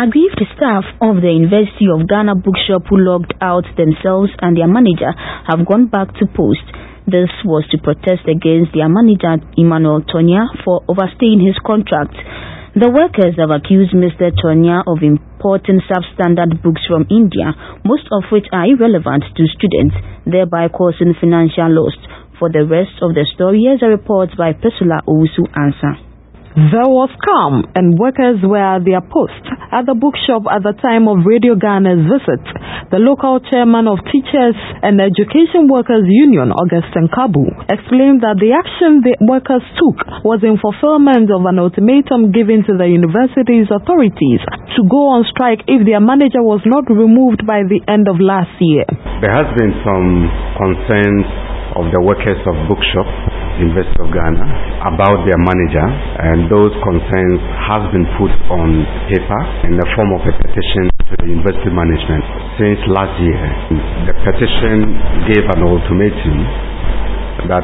Aggrieved staff of the University of Ghana bookshop who logged out themselves and their manager have gone back to post. This was to protest against their manager Emmanuel Tonya for overstaying his contract. The workers have accused Mr. Tonya of importing substandard books from India, most of which are irrelevant to students, thereby causing financial loss. For the rest of the story, here's a report by Priscilla Owusu-Ansah. There was calm and workers were at their post at the bookshop at the time of Radio Ghana's visit. The local chairman of Teachers and Education Workers Union, Augustine Kabu, explained that the action the workers took was in fulfillment of an ultimatum given to the university's authorities to go on strike if their manager was not removed by the end of last year. There has been some concerns of the workers of bookshop, University of Ghana, about their manager, and those concerns have been put on paper in the form of a petition to the university management since last year. The petition gave an ultimatum that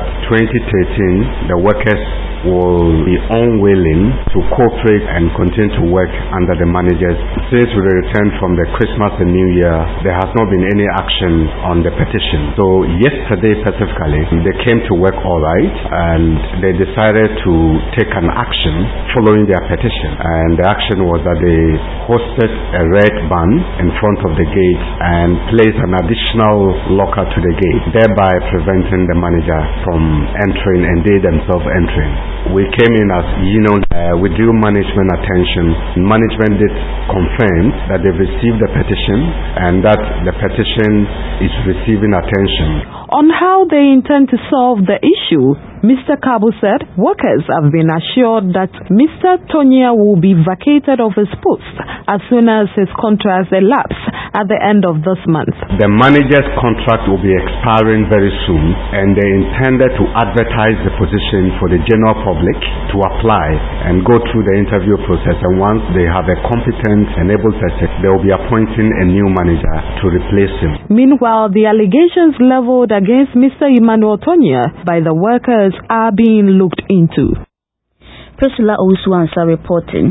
2013 the workers will be unwilling to cooperate and continue to work under the managers. Since we returned from the Christmas and New Year, there has not been any action on the petition. So yesterday specifically, they came to work all right, and they decided to take an action following their petition. And the action was that they hosted a red van in front of the gate and placed an additional locker to the gate, thereby preventing the manager from entering and they themselves entering. We came in as with due management attention. Management did confirm that they've received the petition and that the petition is receiving attention. On how they intend to solve the issue, Mr. Kabu said workers have been assured that Mr. Tonya will be vacated of his post as soon as his contract elapses at the end of this month. The manager's contract will be expiring very soon, and they intended to advertise the position for the general public to apply and go through the interview process, and once they have a competent and able person, they will be appointing a new manager to replace him. Meanwhile, the allegations leveled against Mr. Emmanuel Tonya by the workers are being looked into. Priscilla Owusu-Ansah reporting.